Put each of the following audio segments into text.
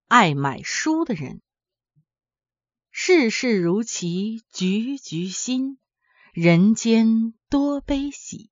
爱买书的人。世事如棋局局新，人间多悲喜。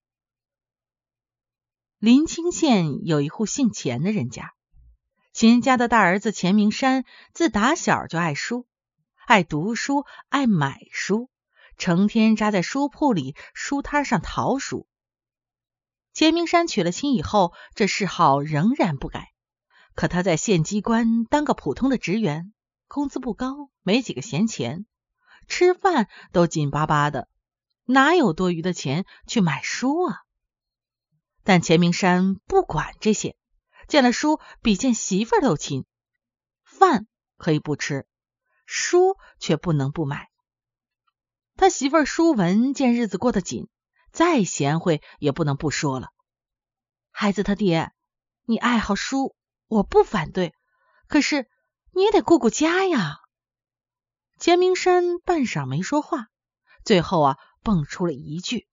临清县有一户姓钱的人家，钱家的大儿子钱明山自打小就爱书，爱读书，爱买书，成天扎在书铺里书摊上淘书。钱明山娶了亲以后，这嗜好仍然不改，可他在县机关当个普通的职员，工资不高，没几个闲钱，吃饭都紧巴巴的，哪有多余的钱去买书啊？但钱明山不管这些，见了书比见媳妇儿都亲。饭可以不吃，书却不能不买。他媳妇儿书文见日子过得紧，再贤惠也不能不说了。孩子他爹，你爱好书，我不反对，可是你也得顾顾家呀。钱明山半晌没说话，最后蹦出了一句：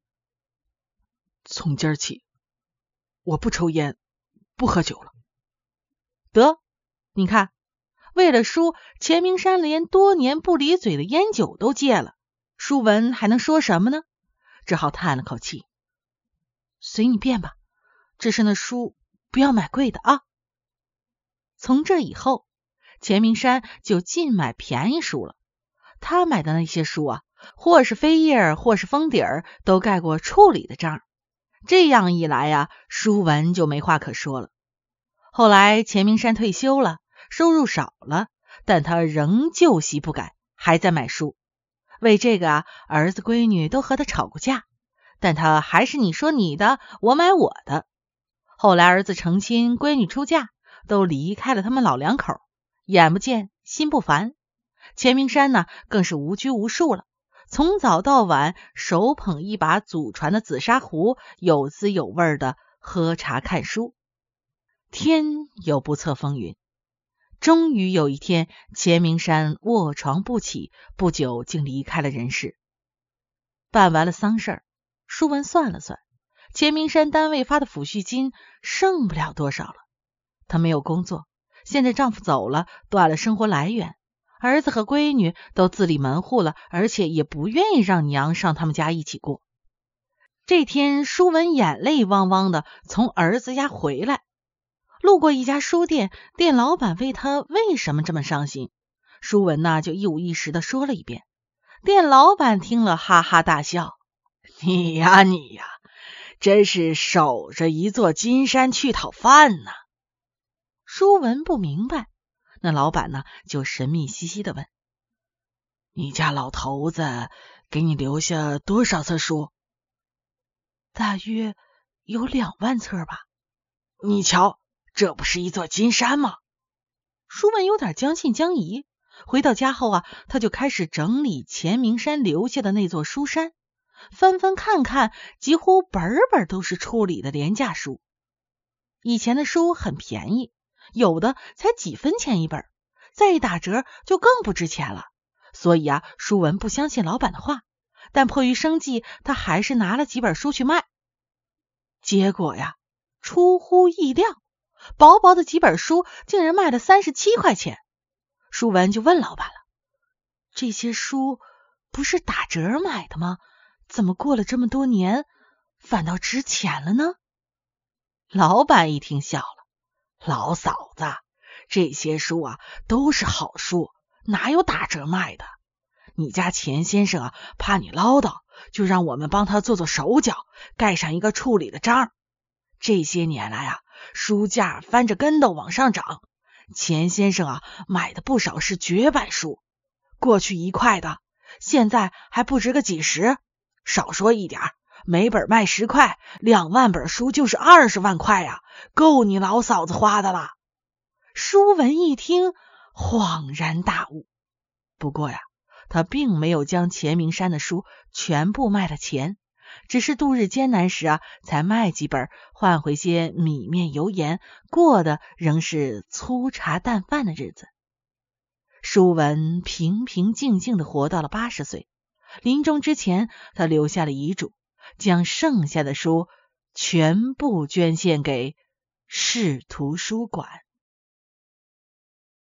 从今儿起，我不抽烟，不喝酒了。 得，你看，为了书，钱明山连多年不离嘴的烟酒都戒了，书文还能说什么呢？只好叹了口气：随你便吧，只是那书不要买贵的啊。从这以后，钱明山就尽买便宜书了。他买的那些书或是扉页，或是封底儿，都盖过处理的章。这样一来书文就没话可说了。后来钱明山退休了，收入少了，但他仍旧习不改，还在买书。为这个儿子闺女都和他吵过架，但他还是你说你的，我买我的。后来儿子成亲，闺女出嫁，都离开了他们老两口，眼不见心不烦。钱明山呢，更是无拘无束了，从早到晚手捧一把祖传的紫砂壶，有滋有味的喝茶看书。天有不测风云，终于有一天，钱明山卧床不起，不久竟离开了人世。办完了丧事儿，书文算了算，钱明山单位发的抚恤金剩不了多少了。他没有工作，现在丈夫走了，断了生活来源，儿子和闺女都自立门户了，而且也不愿意让娘上他们家一起过。这天，书文眼泪汪汪的从儿子家回来，路过一家书店，店老板问他为什么这么伤心，书文就一五一十的说了一遍。店老板听了哈哈大笑：你呀，真是守着一座金山去讨饭呢。书文不明白，那老板就神秘兮兮的问：你家老头子给你留下多少册书？大约有2万册吧。你瞧，这不是一座金山吗？书文有点将信将疑。回到家后他就开始整理钱明山留下的那座书山，翻翻看看，几乎本本都是处理的廉价书。以前的书很便宜，有的才几分钱一本，再一打折就更不值钱了。所以书文不相信老板的话，但迫于生计，他还是拿了几本书去卖。结果出乎意料，薄薄的几本书竟然卖了37块钱。书文就问老板了：这些书不是打折买的吗？怎么过了这么多年，反倒值钱了呢？老板一听笑了：老嫂子，这些书都是好书，哪有打折卖的？你家钱先生怕你唠叨，就让我们帮他做手脚，盖上一个处理的章。这些年来书价翻着跟斗往上涨，钱先生买的不少是绝版书，过去1块的，现在还不值个几十，少说一点，每本卖10块，2万本书就是20万块够你老嫂子花的了。书文一听，恍然大悟。不过他并没有将钱明山的书全部卖了钱，只是度日艰难时才卖几本，换回些米面油盐，过的仍是粗茶淡饭的日子。书文平平静静的活到了80岁，临终之前，他留下了遗嘱，将剩下的书全部捐献给市图书馆。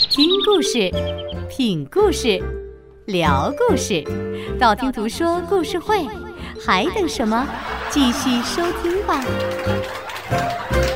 听故事，品故事，聊故事，道听途说故事会，还等什么？继续收听吧。